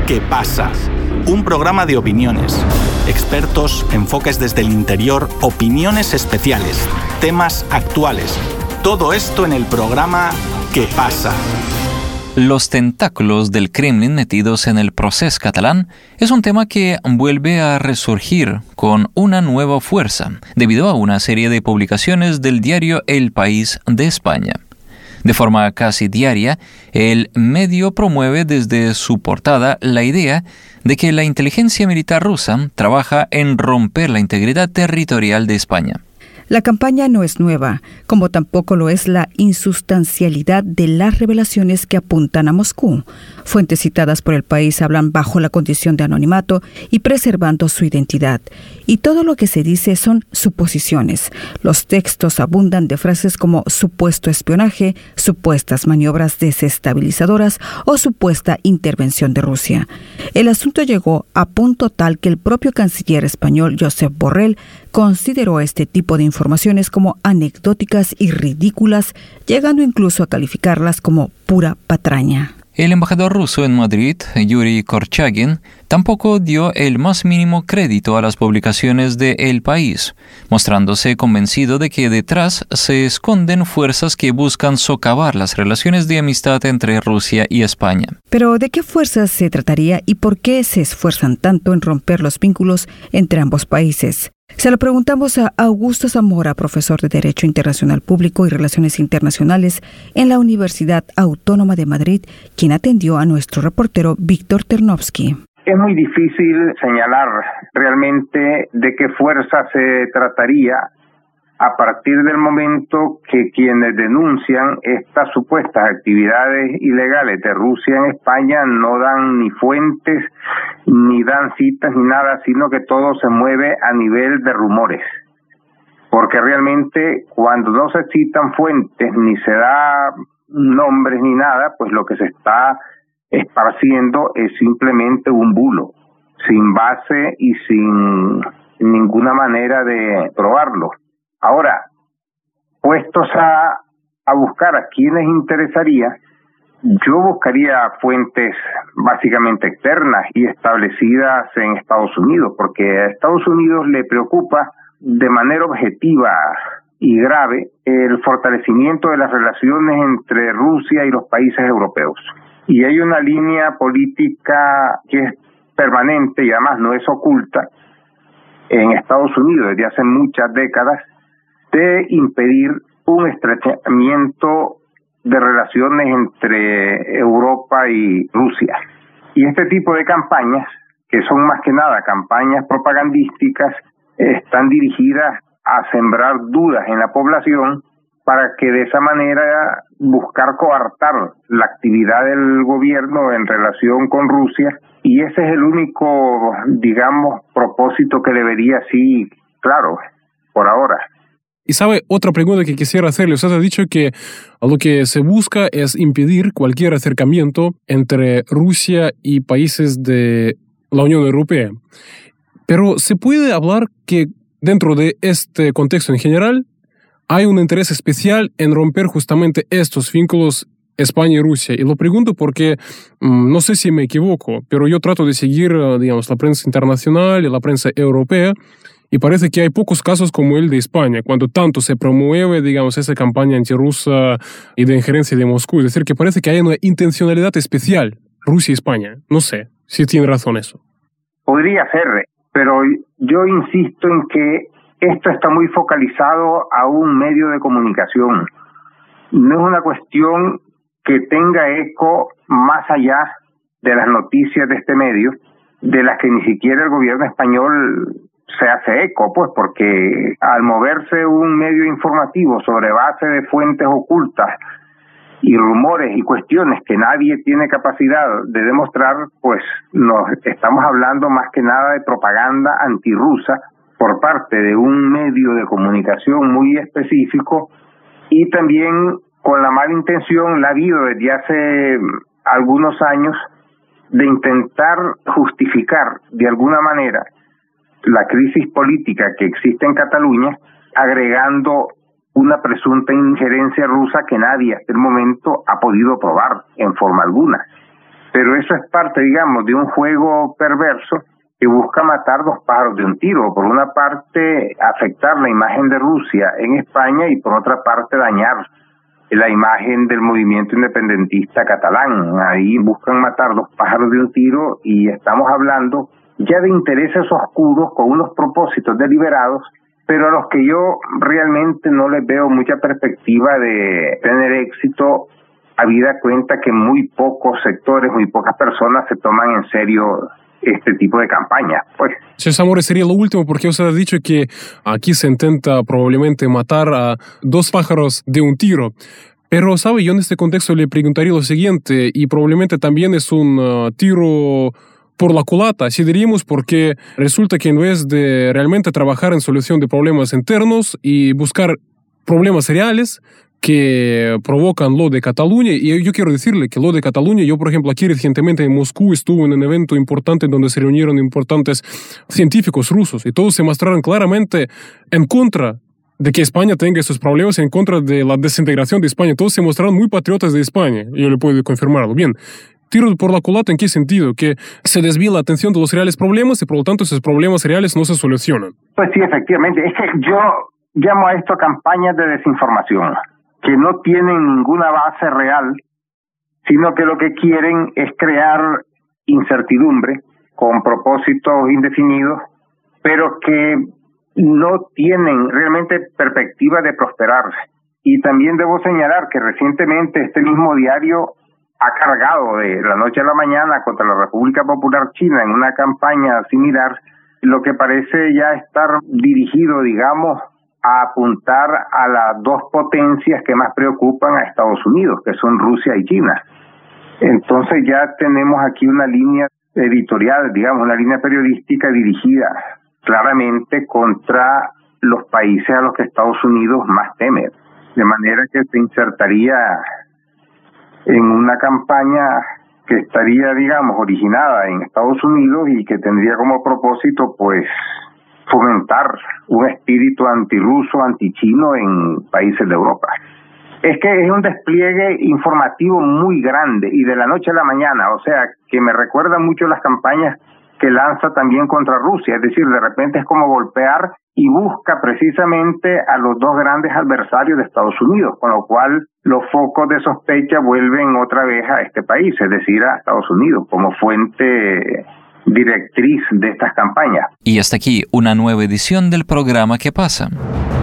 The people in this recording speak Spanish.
¿Qué pasa? Un programa de opiniones, expertos, enfoques desde el interior, opiniones especiales, temas actuales. Todo esto en el programa ¿Qué pasa? Los tentáculos del Kremlin metidos en el procés catalán es un tema que vuelve a resurgir con una nueva fuerza debido a una serie de publicaciones del diario El País de España. De forma casi diaria, el medio promueve desde su portada la idea de que la inteligencia militar rusa trabaja en romper la integridad territorial de España. La campaña no es nueva, como tampoco lo es la insustancialidad de las revelaciones que apuntan a Moscú. Fuentes citadas por El País hablan bajo la condición de anonimato y preservando su identidad. Y todo lo que se dice son suposiciones. Los textos abundan de frases como supuesto espionaje, supuestas maniobras desestabilizadoras o supuesta intervención de Rusia. El asunto llegó a punto tal que el propio canciller español Josep Borrell consideró este tipo de informaciones como anecdóticas y ridículas, llegando incluso a calificarlas como pura patraña. El embajador ruso en Madrid, Yuri Korchagin, tampoco dio el más mínimo crédito a las publicaciones de El País, mostrándose convencido de que detrás se esconden fuerzas que buscan socavar las relaciones de amistad entre Rusia y España. Pero ¿de qué fuerzas se trataría y por qué se esfuerzan tanto en romper los vínculos entre ambos países? Se lo preguntamos a Augusto Zamora, profesor de Derecho Internacional Público y Relaciones Internacionales en la Universidad Autónoma de Madrid, quien atendió a nuestro reportero Víctor Ternovsky. Es muy difícil señalar realmente de qué fuerza se trataría a partir del momento que quienes denuncian estas supuestas actividades ilegales de Rusia en España no dan ni fuentes, ni dan citas, ni nada, sino que todo se mueve a nivel de rumores. Porque realmente cuando no se citan fuentes, ni se da nombres ni nada, pues lo que se está esparciendo es simplemente un bulo, sin base y sin ninguna manera de probarlo. Ahora, puestos a buscar a quienes interesaría, yo buscaría fuentes básicamente externas y establecidas en Estados Unidos, porque a Estados Unidos le preocupa de manera objetiva y grave el fortalecimiento de las relaciones entre Rusia y los países europeos. Y hay una línea política que es permanente y además no es oculta en Estados Unidos desde hace muchas décadas, de impedir un estrechamiento de relaciones entre Europa y Rusia. Y este tipo de campañas, que son más que nada campañas propagandísticas, están dirigidas a sembrar dudas en la población para que de esa manera buscar coartar la actividad del gobierno en relación con Rusia. Y ese es el único, digamos, propósito que le vería así claro por ahora. Y sabe, otra pregunta que quisiera hacerle. Usted ha dicho que lo que se busca es impedir cualquier acercamiento entre Rusia y países de la Unión Europea. Pero ¿se puede hablar que dentro de este contexto en general hay un interés especial en romper justamente estos vínculos España y Rusia? Y lo pregunto porque no sé si me equivoco, pero yo trato de seguir, digamos, la prensa internacional y la prensa europea. Y parece que hay pocos casos como el de España, cuando tanto se promueve, digamos, esa campaña antirrusa y de injerencia de Moscú. Es decir, que parece que hay una intencionalidad especial, Rusia y España. No sé si tiene razón eso. Podría ser, pero yo insisto en que esto está muy focalizado a un medio de comunicación. No es una cuestión que tenga eco más allá de las noticias de este medio, de las que ni siquiera el gobierno español se hace eco, pues, porque al moverse un medio informativo sobre base de fuentes ocultas y rumores y cuestiones que nadie tiene capacidad de demostrar, pues nos estamos hablando más que nada de propaganda antirrusa por parte de un medio de comunicación muy específico, y también con la mala intención, la ha habido desde hace algunos años, de intentar justificar de alguna manera la crisis política que existe en Cataluña, agregando una presunta injerencia rusa que nadie hasta el momento ha podido probar en forma alguna. pero eso es parte, digamos, de un juego perverso que busca matar dos pájaros de un tiro. Por una parte, afectar la imagen de Rusia en España y por otra parte, dañar la imagen del movimiento independentista catalán. Ahí buscan matar dos pájaros de un tiro y estamos hablando ya de intereses oscuros con unos propósitos deliberados, pero a los que yo realmente no les veo mucha perspectiva de tener éxito, habida cuenta que muy pocos sectores, muy pocas personas se toman en serio este tipo de campaña. Pues. Señor Zamora, sería lo último, porque usted ha dicho que aquí se intenta probablemente matar a dos pájaros de un tiro. Pero, ¿sabe? Yo en este contexto le preguntaría lo siguiente, y probablemente también es un tiro por la culata, así diríamos, porque resulta que en vez de realmente trabajar en solución de problemas internos y buscar problemas reales que provocan lo de Cataluña, y yo quiero decirle que lo de Cataluña, yo por ejemplo aquí recientemente en Moscú estuve en un evento importante donde se reunieron importantes científicos rusos y todos se mostraron claramente en contra de que España tenga esos problemas, en contra de la desintegración de España. Todos se mostraron muy patriotas de España, yo le puedo confirmarlo. Bien, tiro por la culata, ¿en qué sentido? Que se desvía la atención de los reales problemas y por lo tanto esos problemas reales no se solucionan. Pues sí, efectivamente, es que yo llamo a esto campañas de desinformación, que no tienen ninguna base real, sino que lo que quieren es crear incertidumbre con propósitos indefinidos, pero que no tienen realmente perspectiva de prosperar. Y también debo señalar que recientemente este mismo diario ha cargado de la noche a la mañana contra la República Popular China en una campaña similar, lo que parece ya estar dirigido, digamos, a apuntar a las dos potencias que más preocupan a Estados Unidos, que son Rusia y China. Entonces ya tenemos aquí una línea editorial, digamos, una línea periodística dirigida claramente contra los países a los que Estados Unidos más teme, de manera que se insertaría en una campaña que estaría, digamos, originada en Estados Unidos y que tendría como propósito, pues, fomentar un espíritu antirruso, antichino en países de Europa. Es que es un despliegue informativo muy grande y de la noche a la mañana, o sea, que me recuerda mucho las campañas que lanza también contra Rusia, es decir, de repente es como golpear y busca precisamente a los dos grandes adversarios de Estados Unidos, con lo cual los focos de sospecha vuelven otra vez a este país, es decir, a Estados Unidos, como fuente directriz de estas campañas. Y hasta aquí una nueva edición del programa ¿Qué pasa?